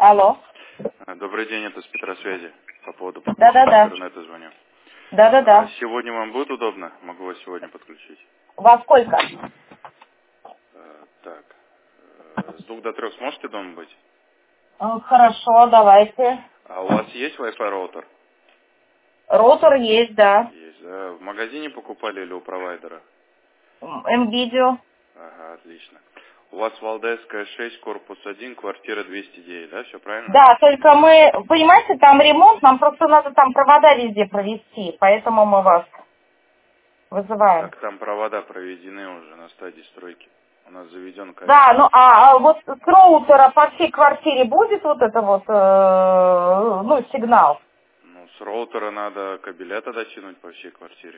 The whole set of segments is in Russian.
Алло. Добрый день, это с Петросвязи. По поводу Да-да-да. интернета звоню. Да-да-да. Сегодня вам будет удобно? Могу вас сегодня подключить. Во сколько? Так. С 2 до 3 сможете дома быть? Хорошо, давайте. А у вас есть Wi-Fi роутер? Роутер есть, да. Есть, да? В магазине покупали или у провайдера? М-видео. Ага, отлично. У вас Валдайская 6, корпус 1, квартира 209, да? Все правильно? Да, только мы, понимаете, там ремонт, нам просто надо там провода везде провести, поэтому мы вас вызываем. Так, там провода проведены уже на стадии стройки. У нас заведен кабель. Да, ну вот с роутера по всей квартире будет вот это вот, ну, сигнал? Ну, с роутера надо кабеля тогда тянуть по всей квартире.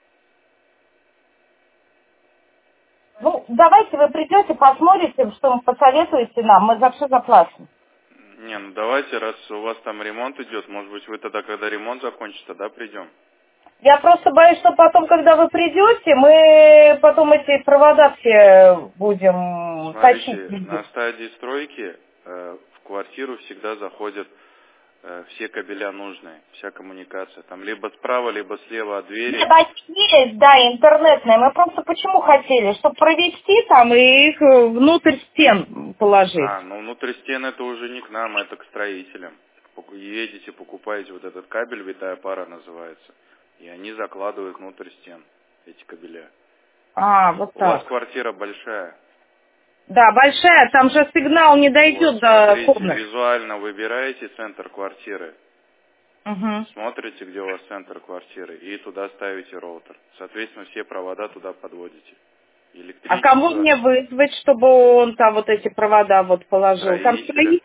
Ну, давайте вы придете, посмотрите, что вы посоветуете нам, мы за все заплатим. Не, ну давайте, раз у вас там ремонт идет, может быть, вы тогда, когда ремонт закончится, да, придем? Я просто боюсь, что потом, когда вы придете, мы потом эти провода все будем тащить Смотрите, везде. на стадии стройки в квартиру всегда заходят все кабеля нужные, вся коммуникация. Там либо справа, либо слева от двери. Нет, они есть, да, интернетные. Мы просто почему хотели? Чтобы провести там и их внутрь стен положить. Ну внутрь стен это уже не к нам, это к строителям. Едете, покупаете вот этот кабель, витая пара называется. И они закладывают внутрь стен эти кабеля. Вот У вас так. квартира большая. Да, большая, там же сигнал не Вот, дойдет до смотрите, комнат. визуально выбираете центр квартиры, Угу. смотрите, где у вас центр квартиры, и туда ставите роутер. Соответственно, все провода туда подводите. А кому Электричество, мне вызвать, чтобы он там вот эти провода вот положил? Там строителя.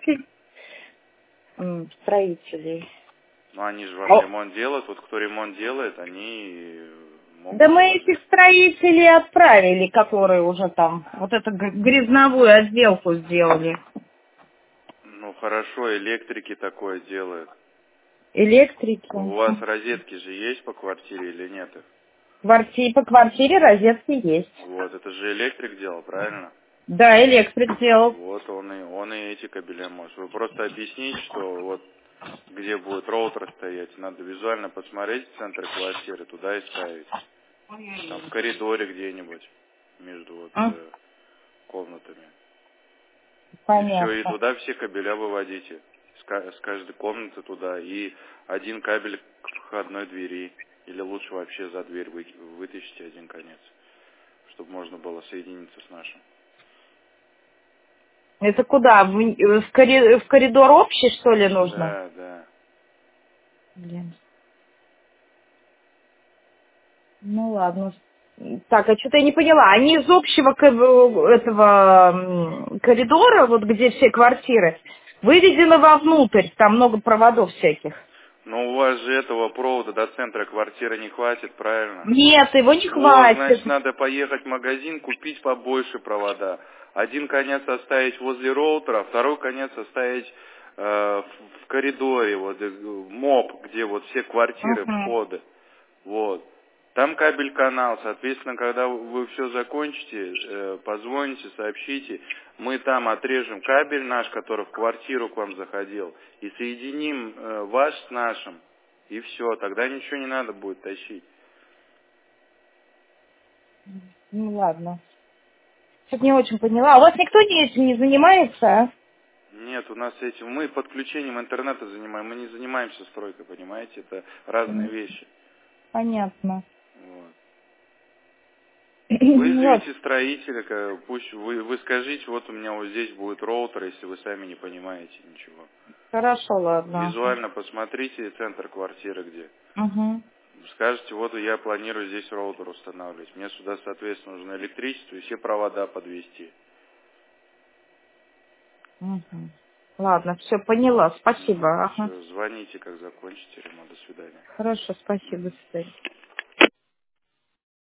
строителей. Ну, они же вам ремонт делают. Вот кто ремонт делает, они Да могут мы положить. этих строителей отправили, которые уже там вот эту грязновую отделку сделали. Ну, хорошо, электрики такое делают. Электрики. У вас розетки же есть по квартире или нет их? По квартире розетки есть. Вот, это же электрик делал, правильно? Да, электрик делал. Вот он и эти кабеля может. Вы просто объясните, что вот где будет роутер стоять, надо визуально посмотреть в центр квартиры, туда и ставить. Там в коридоре где-нибудь между вот комнатами. И все, и Понятно. туда все кабеля выводите. С каждой комнаты туда. И один кабель к входной двери. Или лучше вообще за дверь вытащите один конец. Чтобы можно было соединиться с нашим. Это куда? В коридор общий, что ли, нужно? Да, да. Блин. Ну ладно. Так, а что-то я не поняла. Они из общего этого коридора, вот где все квартиры, выведены вовнутрь. Там много проводов всяких. Но у вас же этого провода до центра квартиры не хватит, правильно? Нет, его не Вот, хватит. значит, надо поехать в магазин, купить побольше провода. Один конец оставить возле роутера, второй конец оставить в коридоре, вот, МОП, где вот все квартиры, Мгм. входы. Вот. Там кабель-канал, соответственно, когда вы все закончите, позвоните, сообщите, мы там отрежем кабель наш, который в квартиру к вам заходил, и соединим ваш с нашим, и все, тогда ничего не надо будет тащить. Ну ладно. Что-то не очень поняла. А у вас никто этим не занимается, а? Нет, у нас этим, мы подключением интернета занимаем, мы не занимаемся стройкой, понимаете, это разные вещи. Понятно. Вот. Вот. Вызовите строителя, пусть вы скажите, вот у меня вот здесь будет роутер, если вы сами не понимаете ничего. Хорошо, ладно. Визуально посмотрите центр квартиры где. Угу. Скажете, вот я планирую здесь роутер устанавливать. Мне сюда, соответственно, нужно электричество и все провода подвести. Угу. Ладно, все, поняла. Спасибо. Ага. Все, звоните, как закончите ремонт. До свидания. Хорошо, спасибо. До свидания.